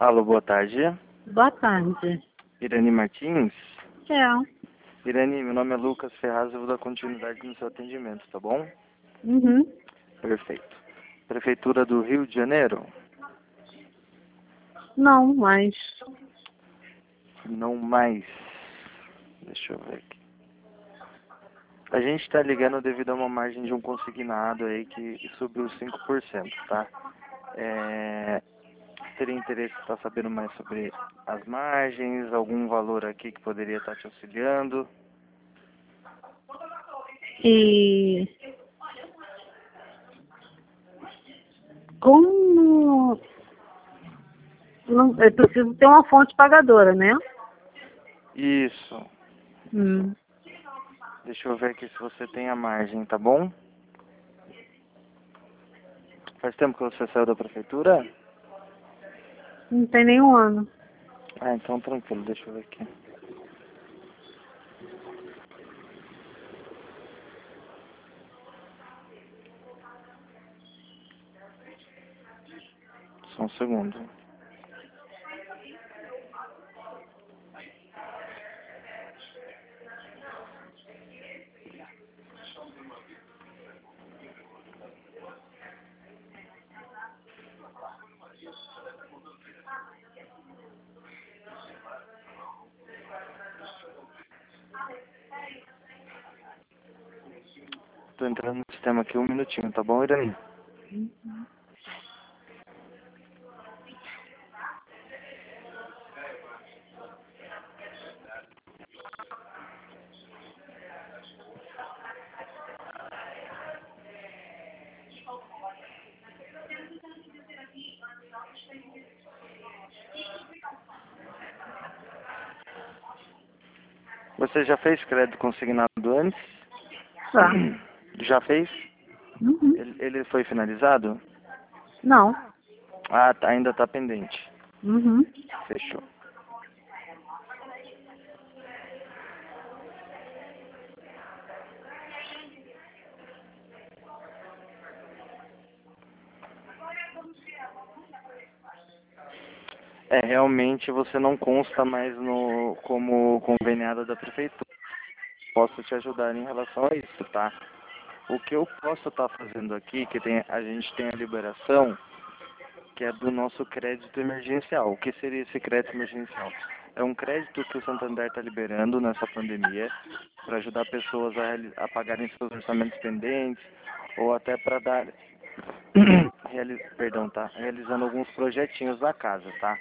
Alô, boa tarde. Boa tarde. Irani Martins? É. Irani, meu nome é Lucas Ferraz, eu vou dar continuidade no seu atendimento, tá bom? Uhum. Perfeito. Prefeitura do Rio de Janeiro? Não, mas... Não mais. Deixa eu ver aqui. A gente tá ligando devido a uma margem de um consignado aí que subiu 5%, tá? Teria interesse em estar sabendo mais sobre as margens, algum valor aqui que poderia estar te auxiliando? E... Como... Não, eu preciso ter uma fonte pagadora, né? Isso. Hum. Deixa eu ver aqui se você tem a margem, tá bom? Faz tempo que você saiu da prefeitura? Não tem nenhum ano. Ah, então tranquilo, deixa eu ver aqui. Só um segundo. Tô entrando no sistema aqui, um minutinho, tá bom, Irani? Você já fez crédito consignado antes? Tá. Já fez? Uhum. Ele foi finalizado? Não. Ah, tá, ainda tá pendente. Uhum. Fechou. Realmente você não consta mais como conveniada da prefeitura. Posso te ajudar em relação a isso, tá? O que eu posso estar fazendo aqui, a gente tem a liberação, que é do nosso crédito emergencial. O que seria esse crédito emergencial? É um crédito que o Santander está liberando nessa pandemia para ajudar pessoas a pagarem seus orçamentos pendentes ou até para dar, realizando alguns projetinhos na casa, tá?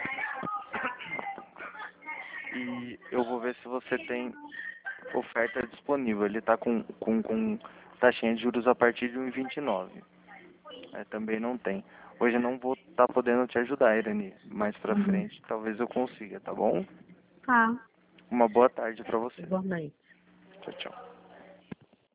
E eu vou ver se você tem oferta disponível. Ele está com taxinha de juros a partir de 1,29. Também não tem. Hoje eu não vou estar podendo te ajudar, Irani. Mais pra Uhum. frente talvez eu consiga, tá bom? Tá. Uma boa tarde pra você. Igualmente. Tchau, tchau.